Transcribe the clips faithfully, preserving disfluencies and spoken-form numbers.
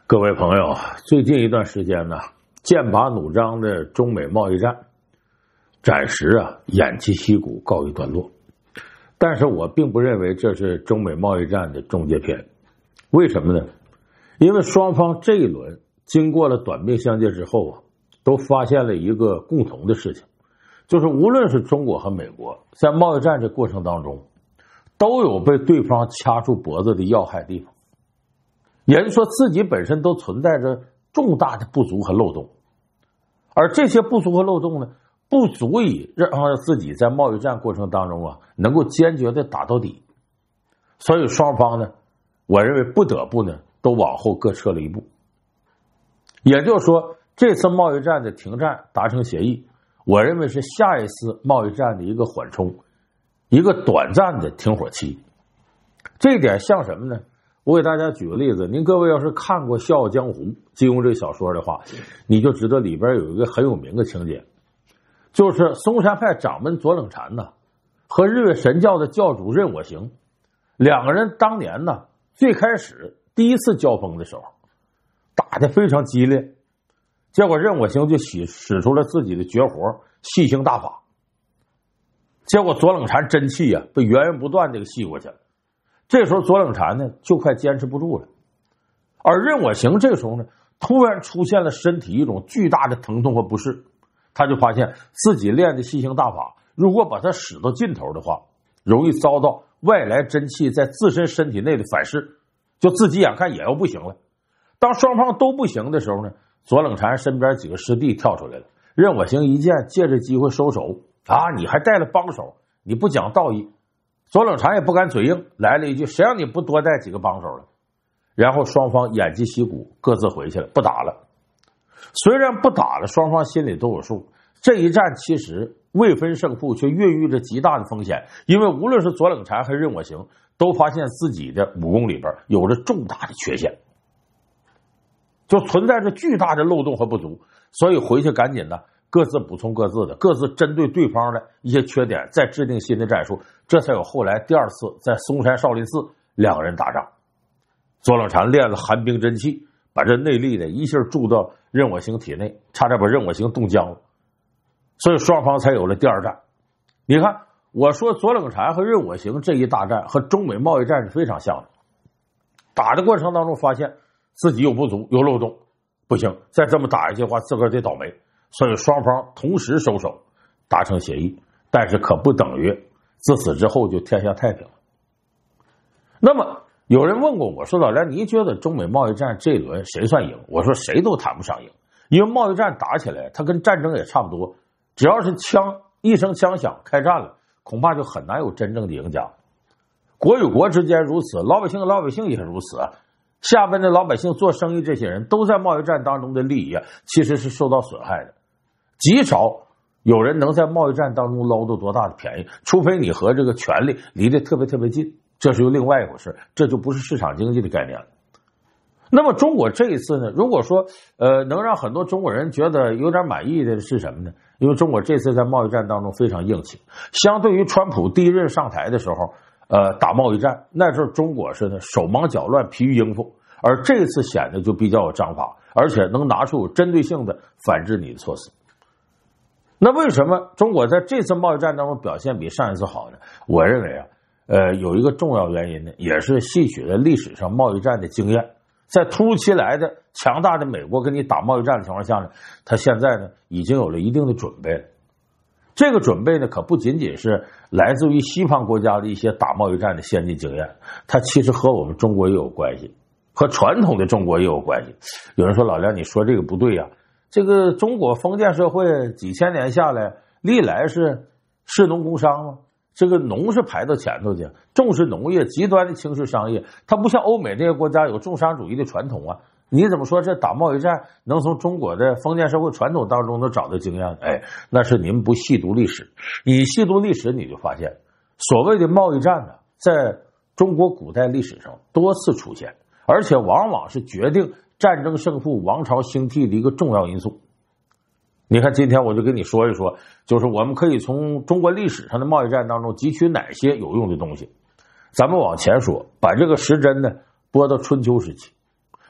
各位朋友，最近一段时间呢，剑拔弩张的中美贸易战暂时啊偃旗息鼓，告一段落。但是我并不认为这是中美贸易战的终结篇。为什么呢？因为双方这一轮经过了短兵相接之后啊，都发现了一个共同的事情，就是无论是中国和美国在贸易战这过程当中，都有被对方掐住脖子的要害地方。也就是说，自己本身都存在着重大的不足和漏洞，而这些不足和漏洞呢，不足以让自己在贸易战过程当中啊，能够坚决的打到底。所以双方呢，我认为不得不呢，都往后各撤了一步。也就是说，这次贸易战的停战达成协议，我认为是下一次贸易战的一个缓冲，一个短暂的停火期。这一点像什么呢？我给大家举个例子，您各位要是看过《笑傲江湖》金庸这小说的话，你就知道里边有一个很有名的情节，就是嵩山派掌门左冷禅呢和日月神教的教主任我行两个人当年呢最开始第一次交锋的时候打得非常激烈，结果任我行就使使出了自己的绝活吸星大法，结果左冷禅真气啊被源源不断的吸过去了。这时候左冷禅呢就快坚持不住了，而任我行这时候呢突然出现了身体一种巨大的疼痛和不适，他就发现自己练的吸星大法如果把它使到尽头的话，容易遭到外来真气在自身身体内的反噬，就自己眼看也要不行了。当双方都不行的时候呢，左冷禅身边几个师弟跳出来了，任我行一见借着机会收手啊，你还带了帮手，你不讲道义。左冷禅也不敢嘴硬，来了一句谁让你不多带几个帮手了。然后双方偃旗息鼓，各自回去了，不打了。虽然不打了，双方心里都有数，这一战其实未分胜负，却孕育着极大的风险。因为无论是左冷禅还是任我行，都发现自己的武功里边有着重大的缺陷，就存在着巨大的漏洞和不足，所以回去赶紧的各自补充各自的，各自针对对方的一些缺点再制定新的战术，这才有后来第二次在嵩山少林寺两个人打仗。左冷禅练了寒冰真气，把这内力的一下注到任我行体内，差点把任我行冻僵了，所以双方才有了第二战。你看我说左冷禅和任我行这一大战和中美贸易战是非常像的，打的过程当中发现自己有不足有漏洞，不行，再这么打下去的话自个儿得倒霉，所以双方同时收手达成协议，但是可不等于自此之后就天下太平了。那么有人问过我说，老梁，你觉得中美贸易战这一轮谁算赢？我说谁都谈不上赢，因为贸易战打起来它跟战争也差不多，只要是枪一声枪响开战了，恐怕就很难有真正的赢家。国与国之间如此，老百姓老百姓也是如此啊。下边的老百姓做生意，这些人都在贸易战当中的利益啊，其实是受到损害的。极少有人能在贸易战当中捞到多大的便宜，除非你和这个权力离得特别特别近，这是又另外一回事，这就不是市场经济的概念了。那么中国这一次呢，如果说呃能让很多中国人觉得有点满意的是什么呢？因为中国这次在贸易战当中非常硬气，相对于川普第一任上台的时候呃打贸易战，那时候中国是呢手忙脚乱疲于应付，而这次显得就比较有章法，而且能拿出针对性的反制你的措施。那为什么中国在这次贸易战当中表现比上一次好呢？我认为啊呃有一个重要原因呢，也是吸取了历史上贸易战的经验，在突如其来的强大的美国跟你打贸易战的情况下呢，他现在呢已经有了一定的准备了。这个准备呢可不仅仅是来自于西方国家的一些打贸易战的先进经验，它其实和我们中国也有关系，和传统的中国也有关系。有人说，老梁你说这个不对啊，这个中国封建社会几千年下来历来是士农工商吗？这个农是排到前头去，重视农业，极端的轻视商业，它不像欧美这些国家有重商主义的传统啊。你怎么说这打贸易战能从中国的封建社会传统当中能找到经验？哎，那是你们不细读历史。你细读历史你就发现，所谓的贸易战呢，在中国古代历史上多次出现，而且往往是决定战争胜负、王朝兴替的一个重要因素。你看今天我就跟你说一说，就是我们可以从中国历史上的贸易战当中汲取哪些有用的东西。咱们往前说，把这个时针呢拨到春秋时期。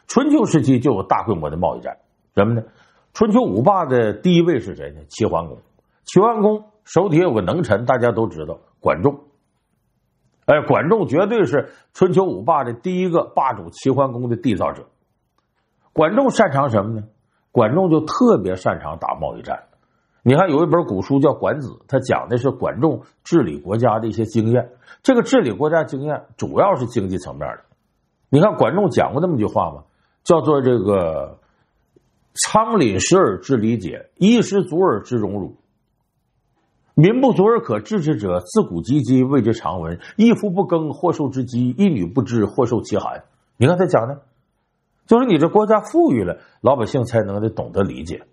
春秋时期就有大规模的贸易战，什么呢？春秋五霸的第一位是谁呢？齐桓公。齐桓公手底下有个能臣，大家都知道，管仲。哎，管仲绝对是春秋五霸的第一个霸主齐桓公的缔造者。管仲擅长什么呢？管仲就特别擅长打贸易战。你看有一本古书叫《管子》，他讲的是管仲治理国家的一些经验。这个治理国家经验主要是经济层面的。你看管仲讲过那么句话吗？叫做这个仓廪实而知礼节，衣食足而知荣辱。民不足而可治之者，自古及今谓之常闻。一夫不耕，或受之饥；一女不知，或受其寒。你看他讲的，就是你这国家富裕了，老百姓才能得懂得理解。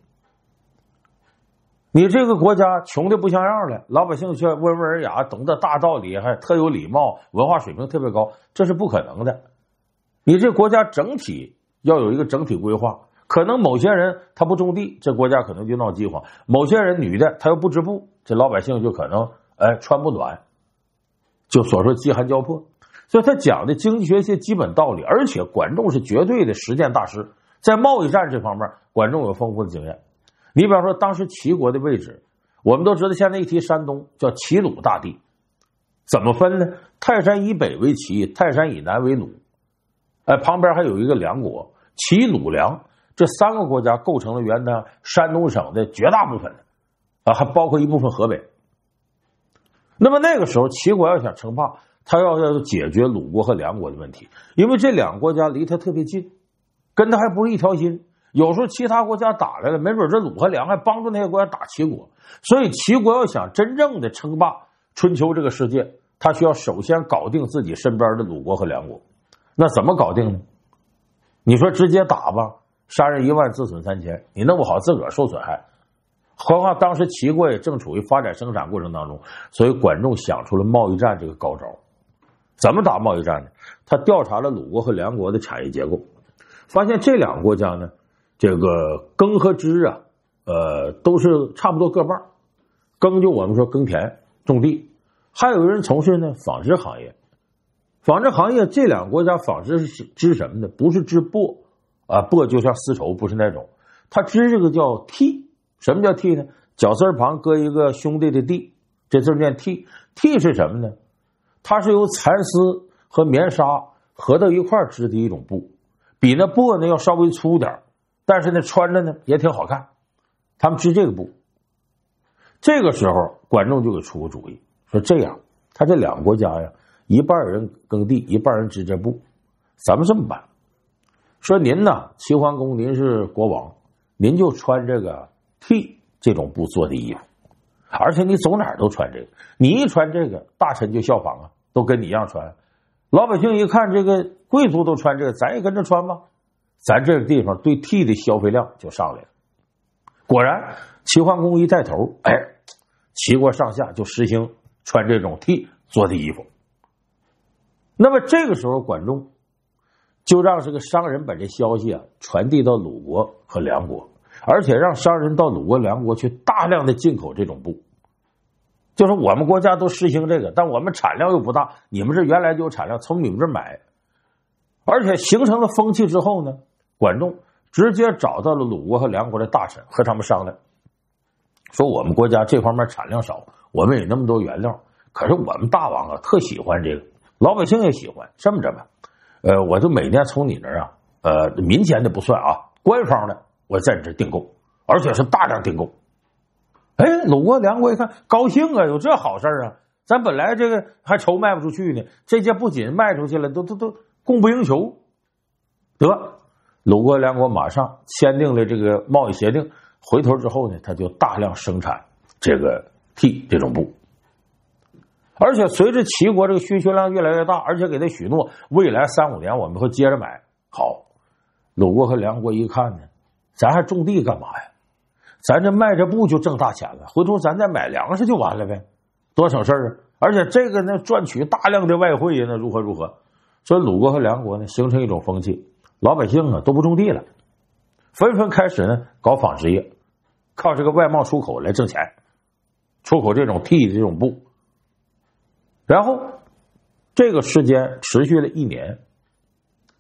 你这个国家穷的不像样了，老百姓却温文尔雅，懂得大道理，还特有礼貌，文化水平特别高，这是不可能的。你这国家整体要有一个整体规划。可能某些人他不种地，这国家可能就闹饥荒；某些人女的他又不织布，这老百姓就可能哎穿不暖，就所说饥寒交迫。所以他讲的经济学一些基本道理，而且管仲是绝对的实践大师，在贸易战这方面，管仲有丰富的经验。你比方说，当时齐国的位置，我们都知道，现在一提山东叫齐鲁大地，怎么分呢？泰山以北为齐，泰山以南为鲁，哎，旁边还有一个梁国，齐鲁梁。这三个国家构成了原来山东省的绝大部分啊，还包括一部分河北。那么那个时候，齐国要想称霸，他要要解决鲁国和梁国的问题，因为这两个国家离他特别近，跟他还不是一条心。有时候其他国家打来了，没准这鲁和梁还帮助那些国家打齐国。所以齐国要想真正的称霸春秋这个世界，他需要首先搞定自己身边的鲁国和梁国。那怎么搞定呢？你说直接打吧，杀人一万，自损三千，你弄不好自个儿受损害。何况当时齐国也正处于发展生产过程当中，所以管仲想出了贸易战这个高招。怎么打贸易战呢？他调查了鲁国和梁国的产业结构，发现这两个国家呢，这个耕和织啊，呃，都是差不多各半。耕就我们说耕田种地，还有人从事呢纺织行业。纺织行业这两个国家纺织是织什么呢？不是织布啊，布就像丝绸，不是那种，它织这个叫屉。什么叫屉呢？绞丝旁搁一个兄弟的弟，这字念屉。屉是什么呢？它是由蚕丝和棉纱合到一块织的一种布，比那布呢要稍微粗点，但是呢穿着呢也挺好看。他们织这个布。这个时候管仲就给出个主意，说这样，他这两个国家呀，一半人耕地，一半人织这布，咱们这么办，说您呢，齐桓公，您是国王，您就穿这个屉这种布做的衣服，而且你走哪儿都穿这个，你一穿这个，大臣就效仿啊，都跟你一样穿。老百姓一看这个贵族都穿这个，咱也跟着穿吧，咱这个地方对屉的消费量就上来了。果然，齐桓公一带头，哎，齐国上下就实行穿这种屉做的衣服。那么这个时候，管仲就让这个商人把这消息啊传递到鲁国和梁国，而且让商人到鲁国、梁国去大量的进口这种布。就是我们国家都实行这个，但我们产量又不大，你们这原来就有产量，从你们这买。而且形成了风气之后呢，管仲直接找到了鲁国和梁国的大臣，和他们商量，说我们国家这方面产量少，我们有那么多原料，可是我们大王啊特喜欢这个，老百姓也喜欢，这么着吧，呃，我就每年从你那儿啊，呃，民间的不算啊，官方的我在你这订购，而且是大量订购。哎，鲁国、梁国一看高兴啊，有这好事啊！咱本来这个还愁卖不出去呢，这届不仅卖出去了，都都都供不应求。得，鲁国、梁国马上签订了这个贸易协定，回头之后呢，他就大量生产这个屉这种布。而且随着齐国这个需求量越来越大，而且给他许诺未来三五年我们会接着买。好，鲁国和梁国一看呢，咱还种地干嘛呀？咱这卖这布就挣大钱了，回头咱再买粮食就完了呗，多省事啊！而且这个呢，赚取大量的外汇呀，那如何如何？所以鲁国和梁国呢，形成一种风气，老百姓啊都不种地了，纷纷开始呢搞纺织业，靠这个外贸出口来挣钱，出口这种屉的这种布。然后这个时间持续了一年，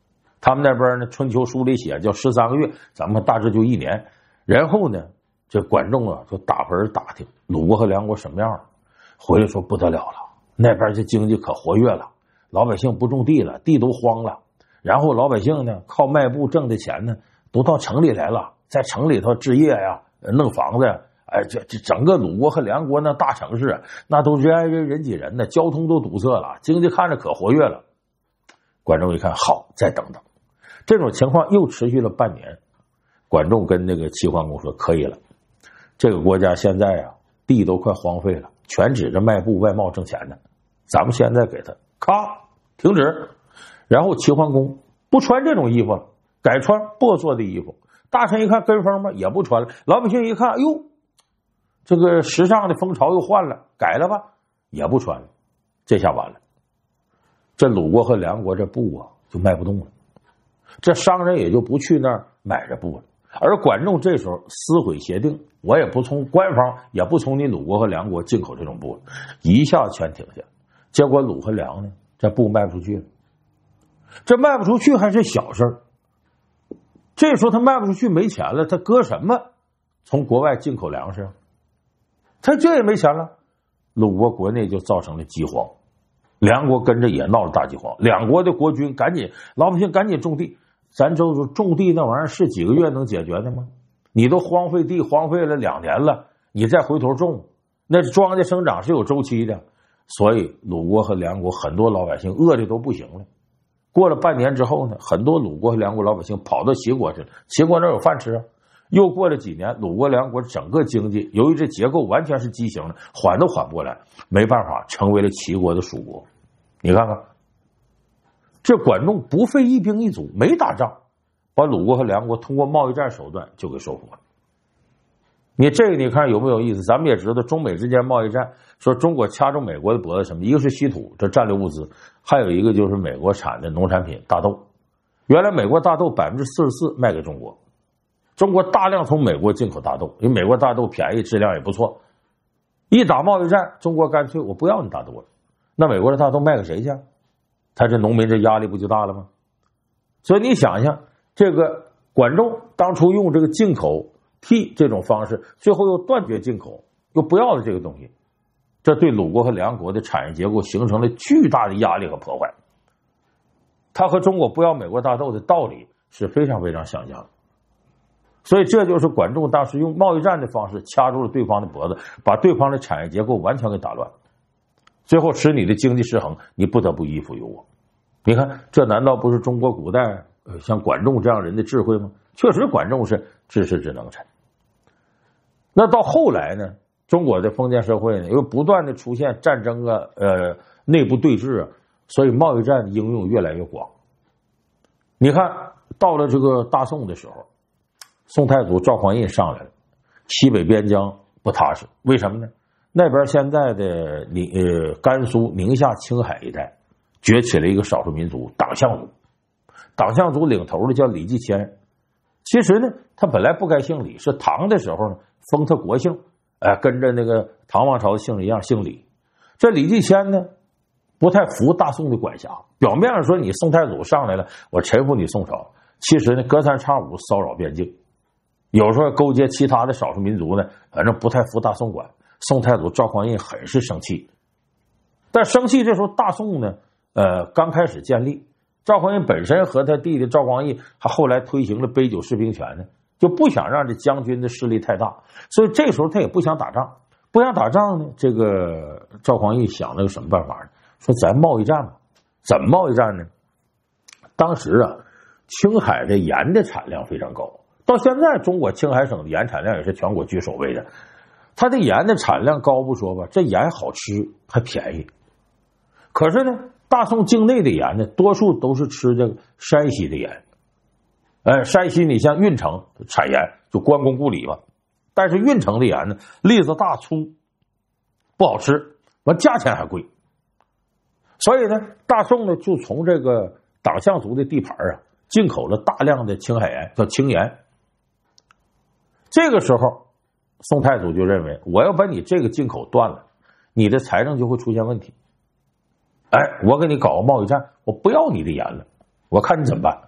他们那边呢，春秋书里写叫十三个月，咱们大致就一年。然后呢，这管仲啊就打盆打听鲁国和梁国什么样了，回来说不得了了，那边这经济可活跃了，老百姓不种地了，地都荒了。然后老百姓呢，靠卖布挣的钱呢，都到城里来了，在城里头置业呀，弄房子呀。哎，这这整个鲁国和梁国那大城市，那都人挨人人挤人的，交通都堵塞了，经济看着可活跃了。管仲一看，好，再等等。这种情况又持续了半年。管仲跟那个齐桓公说：“可以了，这个国家现在啊，地都快荒废了，全指着卖布外贸挣钱的。咱们现在给他咔停止。”然后齐桓公不穿这种衣服了，改穿帛做的衣服。大臣一看跟风嘛，也不穿了。老百姓一看，哎呦，这个时尚的风潮又换了，改了吧，也不穿了。这下完了，这鲁国和梁国这布啊就卖不动了，这商人也就不去那儿买这布了。而管仲这时候撕毁协定，我也不从官方，也不从你鲁国和梁国进口这种布了，一下全停下。结果鲁和梁呢，这布卖不出去了。这卖不出去还是小事儿，这时候他卖不出去没钱了，他搁什么从国外进口粮食？他这也没钱了。鲁国国内就造成了饥荒，梁国跟着也闹了大饥荒，两国的国君赶紧，老百姓赶紧种地。咱就说种地那玩意儿是几个月能解决的吗？你都荒废地荒废了两年了，你再回头种，那庄稼生长是有周期的。所以鲁国和梁国很多老百姓饿的都不行了。过了半年之后呢，很多鲁国和梁国老百姓跑到齐国去了，齐国那有饭吃啊。又过了几年，鲁国梁国整个经济由于这结构完全是畸形的，缓都缓不过来，没办法成为了齐国的属国。你看看这管仲不费一兵一卒，没打仗，把鲁国和梁国通过贸易战手段就给收复了。你这个你看有没有意思？咱们也知道中美之间贸易战，说中国掐住美国的脖子什么，一个是稀土这战略物资，还有一个就是美国产的农产品大豆。原来美国大豆百分之四十四卖给中国，中国大量从美国进口大豆，因为美国大豆便宜，质量也不错。一打贸易战，中国干脆我不要你大豆了，那美国的大豆卖给谁去？他这农民这压力不就大了吗？所以你想想，这个管仲当初用这个进口替这种方式，最后又断绝进口，又不要了这个东西，这对鲁国和梁国的产业结构形成了巨大的压力和破坏。他和中国不要美国大豆的道理是非常非常相像的。所以这就是管仲当时用贸易战的方式掐住了对方的脖子，把对方的产业结构完全给打乱，最后使你的经济失衡，你不得不依附于我。你看这难道不是中国古代呃像管仲这样人的智慧吗？确实管仲是知识之能臣。那到后来呢，中国的封建社会呢又不断的出现战争啊，呃内部对峙啊，所以贸易战应用越来越广。你看到了这个大宋的时候，宋太祖赵匡胤上来了，西北边疆不踏实，为什么呢？那边现在的宁呃甘肃、宁夏、青海一带崛起了一个少数民族党项族，党项族领头的叫李继迁。其实呢，他本来不该姓李，是唐的时候呢封他国姓，哎，跟着那个唐王朝的姓一样姓李。这李继迁呢不太服大宋的管辖，表面上说你宋太祖上来了，我臣服你宋朝，其实呢隔三差五骚扰边境，有时候勾结其他的少数民族呢，反正不太服大宋管。宋太祖赵匡胤很是生气，但生气这时候大宋呢，呃，刚开始建立，赵匡胤本身和他弟弟赵光义，还后来推行了杯酒释兵权呢，就不想让这将军的势力太大，所以这时候他也不想打仗，不想打仗呢，这个赵匡胤想了个什么办法呢？说咱贸易战吧，怎么贸易战呢？当时啊，青海的盐的产量非常高，到现在中国青海省的盐产量也是全国居首位的。它的盐的产量高不说吧，这盐好吃还便宜。可是呢，大宋境内的盐呢，多数都是吃这个山西的盐。呃，山西你像运城产盐就关公故里吧，但是运城的盐呢，粒子大粗，不好吃，完价钱还贵。所以呢，大宋呢就从这个党项族的地盘啊，进口了大量的青海盐，叫青盐。这个时候宋太祖就认为，我要把你这个进口断了，你的财政就会出现问题。哎，我给你搞个贸易战，我不要你的盐了，我看你怎么办。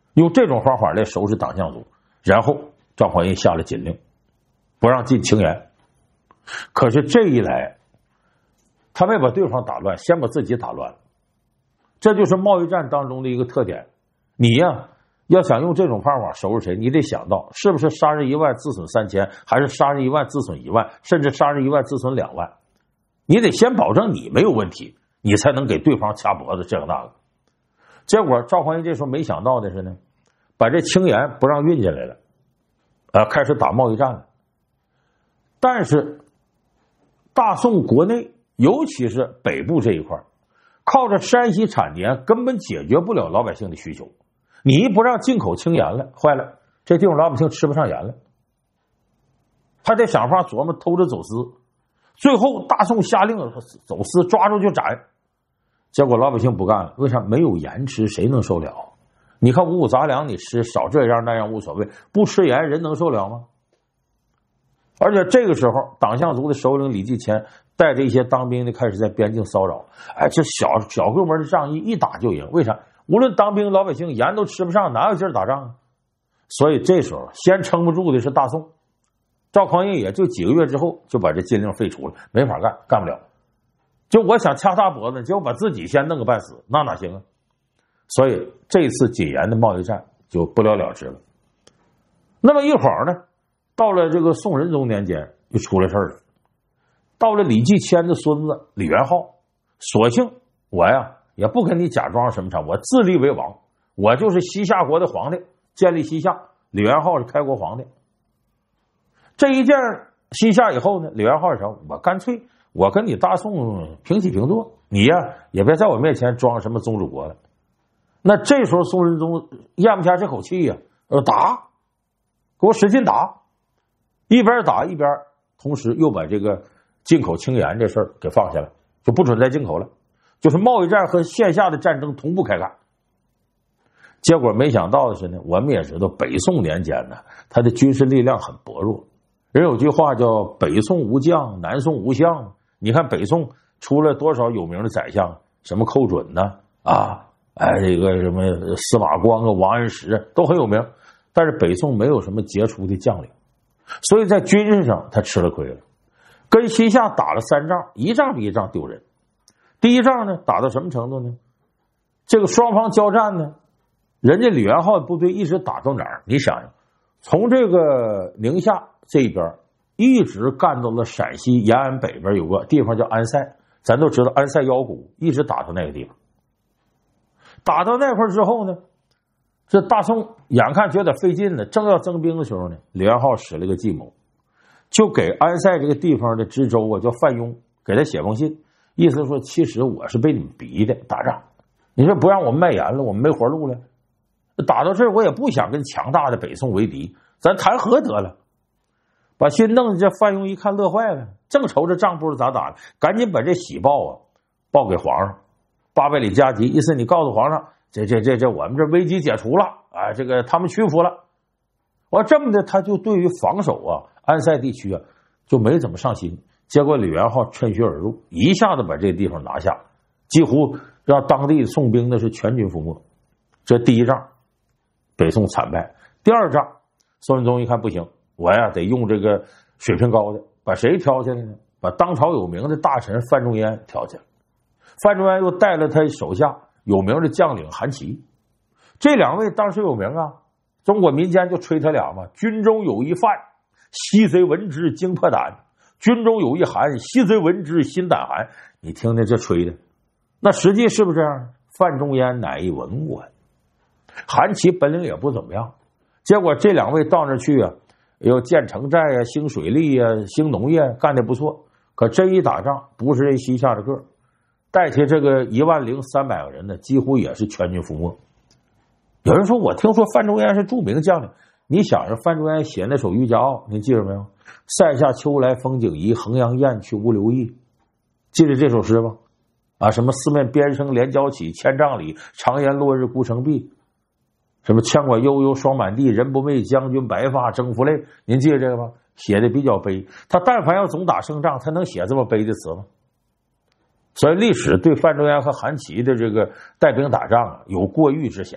用这种方法来收拾党项族。然后赵匡胤下了禁令，不让进青岩。可是这一来，他没把对方打乱，先把自己打乱了。这就是贸易战当中的一个特点。你呀，要想用这种方法收拾谁，你得想到是不是杀人一万自损三千，还是杀人一万自损一万，甚至杀人一万自损两万。你得先保证你没有问题，你才能给对方掐脖子，这个那个。结果赵匡胤这时候没想到的是呢，把这青岩不让运进来了，呃，开始打贸易战了。但是大宋国内，尤其是北部这一块，靠着山西产盐根本解决不了老百姓的需求。你一不让进口青盐了，坏了，这地方老百姓吃不上盐了，还得想法琢磨偷着走私。最后大宋下令走私，抓住就斩。结果老百姓不干了，为啥？没有盐吃，谁能受了？你看五谷杂粮你吃少这样那样无所谓，不吃盐人能受了吗？而且这个时候党项族的首领李继迁带着一些当兵的开始在边境骚扰。哎，这小小规模的仗义一打就赢，为啥？无论当兵老百姓盐都吃不上，哪有劲儿打仗啊？所以这时候先撑不住的是大宋。赵匡胤也就几个月之后就把这禁令废除了，没法干，干不了。就我想掐他脖子，结果把自己先弄个半死，那哪行啊？所以这次禁盐的贸易战就不了了之了。那么一会儿呢，到了这个宋仁宗年间又出了事了。到了李继迁的孙子李元昊，索性我呀也不跟你假装什么啥，我自立为王，我就是西夏国的皇帝，建立西夏。李元昊是开国皇帝。这一件西夏以后呢，李元昊说，我干脆我跟你大宋平起平坐，你呀也别在我面前装什么宗主国了。那这时候宋仁宗咽不下这口气呀，呃，打，给我使劲打，一边打一边同时又把这个进口青盐这事儿给放下了，就不准再进口了，就是贸易战和线下的战争同步开干。结果没想到的是呢，我们也知道北宋年间呢，他的军事力量很薄弱。人有句话叫北宋无将，南宋无相。你看北宋出了多少有名的宰相，什么寇准呢？啊，哎，这个什么司马光啊、王安石都很有名，但是北宋没有什么杰出的将领，所以在军事上他吃了亏了。跟西夏打了三仗，一仗比一仗丢人。第一仗呢，打到什么程度呢？这个双方交战呢，人家李元昊的部队一直打到哪儿？你想想，从这个宁夏这边一直干到了陕西延安北边有个地方叫安塞，咱都知道安塞腰鼓，一直打到那个地方。打到那块之后呢，这大宋眼看觉得费劲了，正要征兵的时候呢，李元昊使了个计谋，就给安塞这个地方的知州啊叫范雍，给他写封信，意思说其实我是被你们逼的打仗，你说不让我们卖盐了，我们没活路了，打到这儿我也不想跟强大的北宋为敌，咱谈和得了。把信弄的这范雍一看乐坏了，正愁这仗不知咋打，赶紧把这喜报啊报给皇上。八百里加急，意思你告诉皇上，这这这这我们这危机解除了啊，这个他们屈服了。我这么的，他就对于防守啊安塞地区啊就没怎么上心。结果李元昊趁虚而入，一下子把这地方拿下，几乎让当地宋兵的是全军覆没。这第一仗北宋惨败。第二仗宋仁宗一看不行，我呀得用这个水平高的，把谁挑起来呢？把当朝有名的大臣范仲淹挑起来。范仲淹又带了他手下有名的将领韩琦，这两位当时有名啊，中国民间就吹他俩嘛，军中有一范，西贼闻之惊破胆；军中有一韩，西贼闻之心胆寒。你听听这吹的，那实际是不是这样？范仲淹乃一文官，韩琦本领也不怎么样，结果这两位到那去啊，又建城寨啊、兴水利啊、兴农业，干得不错。可这一打仗，不是人西夏的个，带起这个一万零三百个人呢，几乎也是全军覆没。有人说，我听说范仲淹是著名将领，你想想范仲淹写那首《渔家傲》，你记着没有？塞下秋来风景宜，衡阳雁去无留意。记得这首诗吗？啊，什么四面边声连交起，千丈里长烟落日孤城闭。什么羌管悠悠霜满地，人不寐将军白发征服泪。您记得这个吗？写的比较悲。他但凡要总打胜仗，他能写这么悲的词吗？所以历史对范仲淹和韩琦的这个带兵打仗啊有过誉之嫌。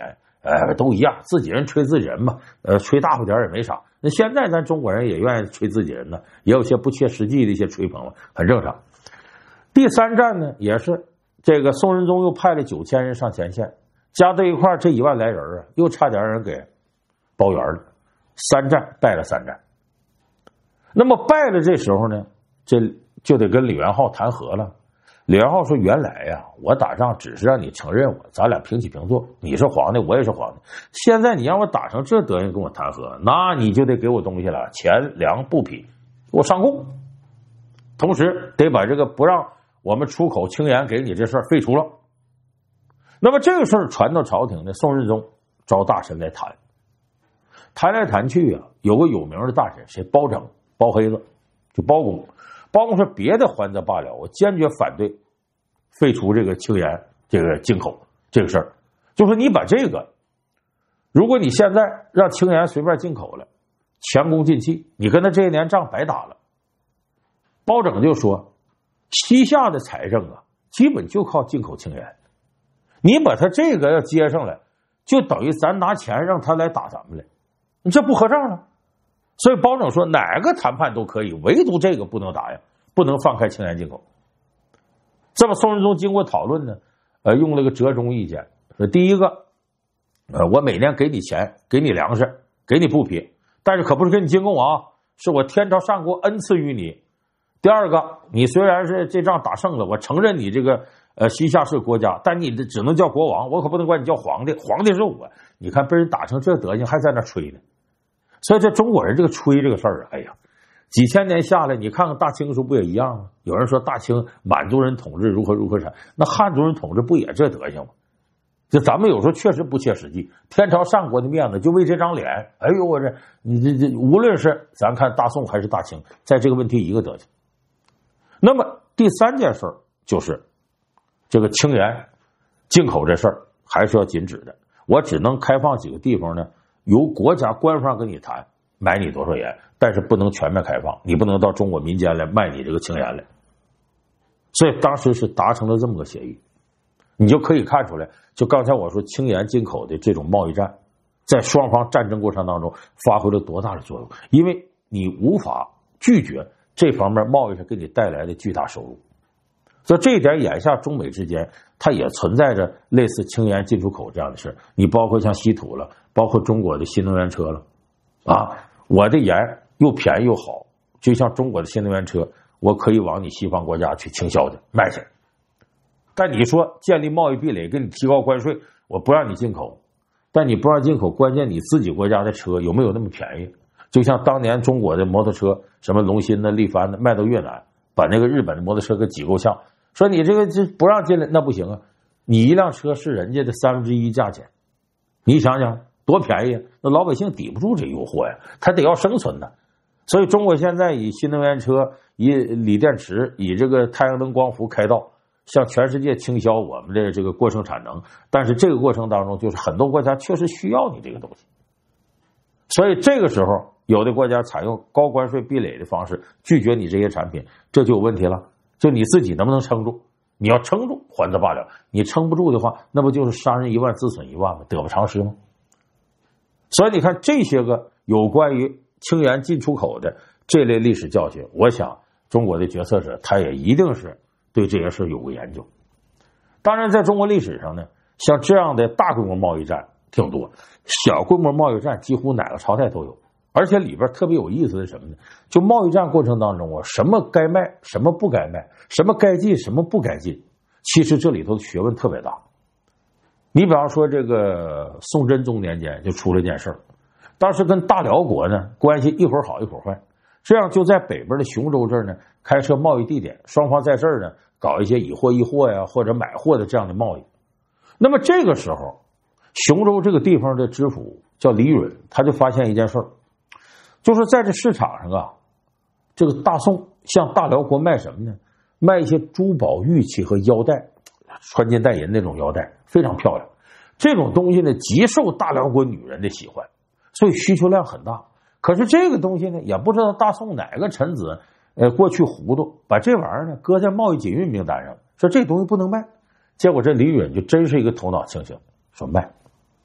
呃，都一样，自己人吹自己人嘛，呃，吹大乎点也没啥。那现在咱中国人也愿意吹自己人呢，也有些不切实际的一些吹捧，很正常。第三站呢，也是这个宋仁宗又派了九千人上前线，加在一块这一万来人啊，又差点让人给包圆了。三战败了三战，那么败了这时候呢，这就得跟李元昊谈和了。李元昊说：“原来呀，我打仗只是让你承认我，咱俩平起平坐，你是皇帝，我也是皇帝。现在你让我打成这德行跟我谈和，那你就得给我东西了，钱粮布匹，给我上贡。同时得把这个不让我们出口轻盐给你这事儿废除了。”那么这个事儿传到朝廷呢，宋仁宗招大臣来谈，谈来谈去啊，有个有名的大臣，谁？包拯，包黑子，就包公。包公说：“别的还则罢了，我坚决反对废除这个轻盐这个进口这个事儿。就是你把这个，如果你现在让轻盐随便进口了，前功尽弃，你跟他这些年仗白打了。”包拯就说：“西夏的财政啊，基本就靠进口轻盐，你把他这个要接上来，就等于咱拿钱让他来打咱们来，你这不合账了。”所以包拯说哪个谈判都可以，唯独这个不能打呀，不能放开轻盐进口。这么宋仁宗经过讨论呢，呃，用了个折中意见，说第一个，呃，我每年给你钱，给你粮食，给你布匹，但是可不是给你进贡啊，是我天朝上国恩赐于你。第二个，你虽然是这仗打胜了，我承认你这个呃西夏是国家，但你只能叫国王，我可不能管你叫皇帝，皇帝是我。你看被人打成这德行，还在那吹呢。所以这中国人这个吹这个事儿啊，哎呀，几千年下来，你看看大清时候不也一样吗？有人说大清满族人统治如何如何惨，那汉族人统治不也这德行吗？就咱们有时候确实不切实际，天朝上国的面子就为这张脸，哎呦我这你这这无论是咱看大宋还是大清，在这个问题一个德行。那么第三件事就是这个轻盐进口这事儿还是要禁止的，我只能开放几个地方呢，由国家官方跟你谈买你多少盐，但是不能全面开放，你不能到中国民间来卖你这个轻盐来。所以当时是达成了这么个协议，你就可以看出来，就刚才我说轻盐进口的这种贸易战，在双方战争过程当中发挥了多大的作用，因为你无法拒绝这方面贸易上给你带来的巨大收入。所以这一点，眼下中美之间它也存在着类似轻盐进出口这样的事。你包括像稀土了，包括中国的新能源车了啊，我的盐又便宜又好，就像中国的新能源车，我可以往你西方国家去倾销去卖去。但你说建立贸易壁垒，给你提高关税，我不让你进口，但你不让进口，关键你自己国家的车有没有那么便宜？就像当年中国的摩托车，什么龙芯的、力帆的，卖到越南，把那个日本的摩托车给挤够呛。说你这个这不让进来，那不行啊！你一辆车是人家的三分之一价钱，你想想多便宜，那老百姓抵不住这诱惑呀，他得要生存的。所以中国现在以新能源车、以锂电池、以这个太阳能光伏开道，向全世界倾销我们的这个过剩产能。但是这个过程当中，就是很多国家确实需要你这个东西，所以这个时候有的国家采用高关税壁垒的方式拒绝你这些产品，这就有问题了。就你自己能不能撑住？你要撑住还则罢了，你撑不住的话，那不就是伤人一万自损一万吗？得不偿失吗？所以你看这些个有关于轻盐进出口的这类历史教训，我想中国的决策者他也一定是对这些事有过研究。当然在中国历史上呢，像这样的大规模贸易战挺多，小规模贸易战几乎哪个朝代都有。而且里边特别有意思的是什么呢？就贸易战过程当中啊，什么该卖，什么不该卖，什么该进，什么不该进，其实这里头学问特别大。你比方说这个宋真宗年间就出了一件事儿，当时跟大辽国呢关系一会儿好一会儿坏，这样就在北边的雄州这儿呢开设贸易地点，双方在这儿呢搞一些以货易货呀或者买货的这样的贸易。那么这个时候，雄州这个地方的知府叫李允，他就发现一件事儿。就是在这市场上啊，这个大宋向大辽国卖什么呢？卖一些珠宝、玉器和腰带，穿金戴银那种腰带，非常漂亮。这种东西呢，极受大辽国女人的喜欢，所以需求量很大。可是这个东西呢，也不知道大宋哪个臣子，呃，过去糊涂，把这玩意儿呢搁在贸易禁运名单上，说这东西不能卖。结果这李允就真是一个头脑清醒，说卖。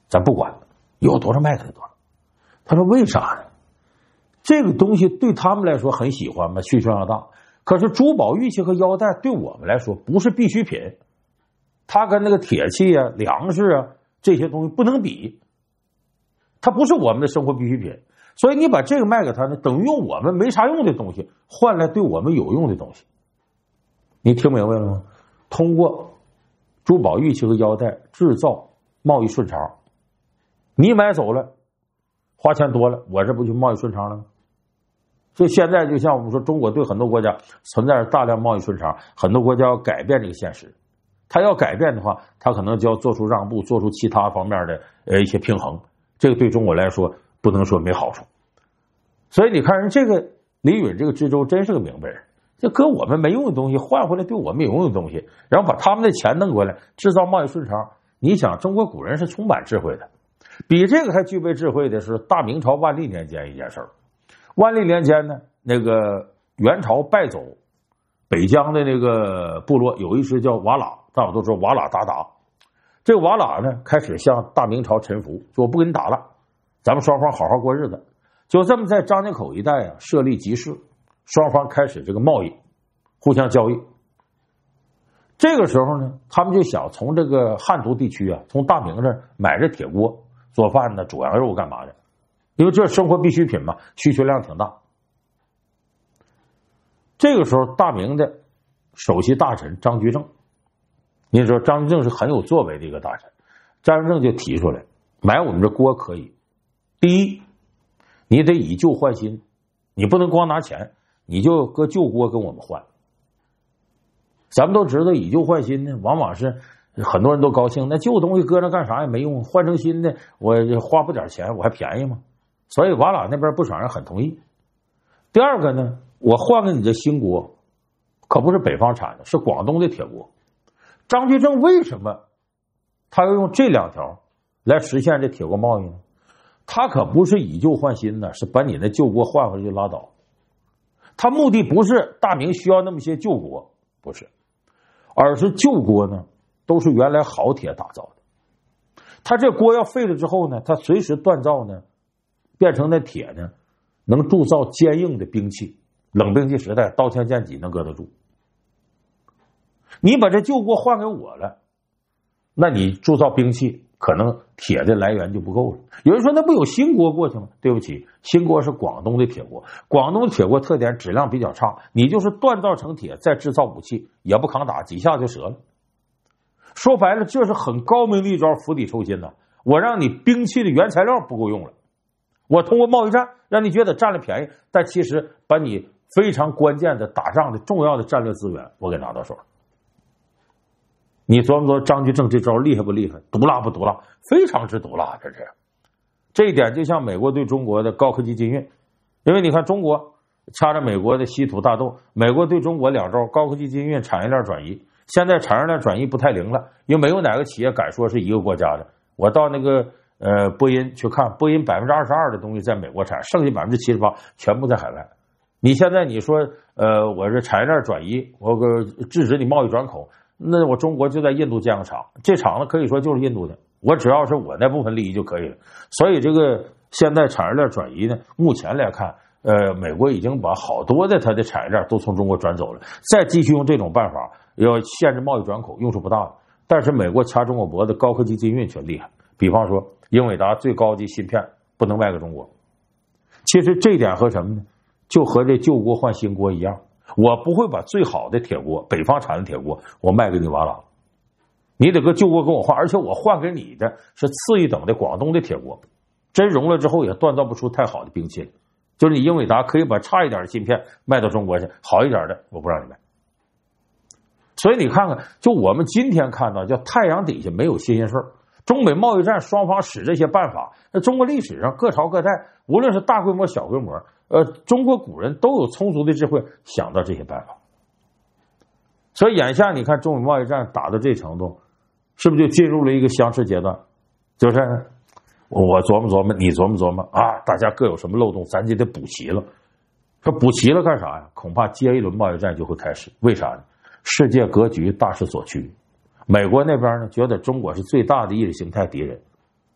咱不管，有多少卖给他多少。他说为啥呢？这个东西对他们来说很喜欢嘛，需求量大。可是珠宝、玉器和腰带对我们来说不是必需品，它跟那个铁器啊、粮食啊这些东西不能比，它不是我们的生活必需品。所以你把这个卖给他呢，等于用我们没啥用的东西换来对我们有用的东西。你听明白了吗？通过珠宝、玉器和腰带制造贸易顺差，你买走了，花钱多了，我这不就贸易顺差了吗？所以现在就像我们说，中国对很多国家存在着大量贸易顺差，很多国家要改变这个现实。他要改变的话，他可能就要做出让步，做出其他方面的呃一些平衡。这个对中国来说不能说没好处。所以你看人这个李允这个知州真是个明白人，就搁我们没用的东西换回来对我们有用的东西，然后把他们的钱弄过来制造贸易顺差。你想中国古人是充满智慧的，比这个还具备智慧的是大明朝万历年间一件事儿。万历年间呢，那个元朝败走北疆的那个部落有一支叫瓦剌，大伙都说瓦剌鞑靼。这个瓦剌呢开始向大明朝臣服，就我不跟你打了，咱们双方好好过日子。就这么在张家口一带啊设立集市，双方开始这个贸易，互相交易。这个时候呢，他们就想从这个汉族地区啊，从大明这儿买这铁锅做饭呢、煮羊肉干嘛的，因为这生活必需品嘛，需求量挺大。这个时候，大明的首席大臣张居正，你说张居正是很有作为的一个大臣，张居正就提出来，买我们这锅可以，第一，你得以旧换新，你不能光拿钱，你就搁旧锅跟我们换。咱们都知道以旧换新呢，往往是很多人都高兴，那旧东西搁那干啥也没用，换成新的我花不点钱我还便宜吗？所以瓦剌那边不少人很同意。第二个呢，我换给你这新锅可不是北方产的，是广东的铁锅。张居正为什么他要用这两条来实现这铁锅贸易呢？他可不是以旧换新的，是把你那旧锅换回去就拉倒。他目的不是大明需要那么些旧锅，不是，而是旧锅呢都是原来好铁打造的，他这锅要废了之后呢，他随时锻造呢变成那铁呢能铸造坚硬的兵器，冷兵器时代刀枪剑戟能搁得住。你把这旧锅换给我了，那你铸造兵器可能铁的来源就不够了。有人说那不有新锅过去吗？对不起，新锅是广东的铁锅，广东的铁锅特点质量比较差，你就是锻造成铁再制造武器也不抗打，几下就折了。说白了，这是很高明的一招釜底抽薪的。我让你兵器的原材料不够用了，我通过贸易战让你觉得占了便宜，但其实把你非常关键的打仗的重要的战略资源我给拿到手了。你琢磨琢磨张居正这招厉害不厉害？毒辣不毒辣？非常之毒辣，这是。这一点就像美国对中国的高科技禁运，因为你看中国掐着美国的稀土大豆，美国对中国两招高科技禁运、产业链转移。现在产业链转移不太灵了，因为没有哪个企业敢说是一个国家的。我到那个呃波音去看，波音百分之二十二的东西在美国产，剩下百分之七十八全部在海外。你现在你说呃我这产业链转移，我个制止你贸易转口。那我中国就在印度建个厂，这厂子可以说就是印度的，我只要是我那部分利益就可以了。所以这个现在产业链转移呢，目前来看，呃，美国已经把好多的它的产业链都从中国转走了，再继续用这种办法要限制贸易转口，用处不大了。但是美国掐中国脖子高科技禁运却厉害，比方说英伟达最高级芯片不能卖给中国。其实这点和什么呢？就和这旧锅换新锅一样。我不会把最好的铁锅，北方产的铁锅，我卖给你瓦剌，你得搁旧锅跟我换，而且我换给你的是次一等的广东的铁锅，真熔了之后也锻造不出太好的兵器了。就是你英伟达可以把差一点的芯片卖到中国去，好一点的我不让你卖。所以你看看，就我们今天看到叫太阳底下没有新鲜事儿，中美贸易战双方使这些办法，那中国历史上各朝各代，无论是大规模小规模，呃，中国古人都有充足的智慧想到这些办法。所以眼下你看中美贸易战打到这程度，是不是就进入了一个相持阶段？就是我琢磨琢磨，你琢磨琢磨啊，大家各有什么漏洞，咱就得补齐了。说补齐了干啥呀？恐怕接一轮贸易战就会开始。为啥呢？世界格局大势所趋，美国那边呢觉得中国是最大的意识形态敌人，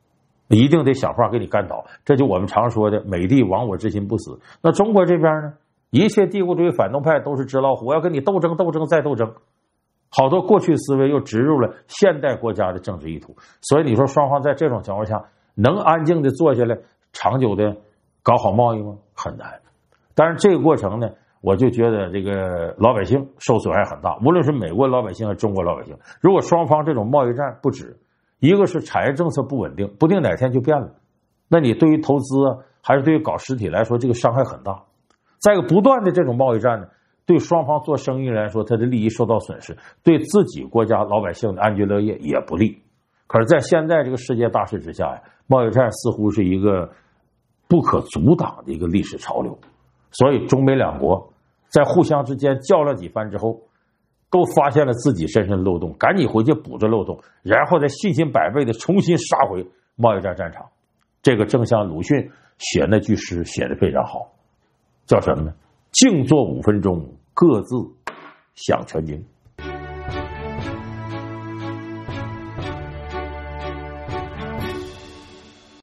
一定得想法给你干倒。这就我们常说的美帝亡我之心不死。那中国这边呢，一切帝国主义反动派都是纸老虎，我要跟你斗争斗争再斗争。好多过去思维又植入了现代国家的政治意图，所以你说双方在这种情况下能安静的坐下来长久的搞好贸易吗？很难。但是这个过程呢，我就觉得这个老百姓受损害很大，无论是美国老百姓还是中国老百姓。如果双方这种贸易战不止，一个是产业政策不稳定，不定哪天就变了，那你对于投资啊，还是对于搞实体来说，这个伤害很大。再一个，不断的这种贸易战呢，对双方做生意来说，他的利益受到损失，对自己国家老百姓的安居乐业也不利。可是在现在这个世界大势之下呀，贸易战似乎是一个不可阻挡的一个历史潮流。所以中美两国在互相之间较量几番之后，都发现了自己身上的漏洞，赶紧回去补着漏洞，然后再信心百倍的重新杀回贸易战战场。这个正像鲁迅写那句诗写得非常好，叫什么呢？静坐五分钟，各自想全经。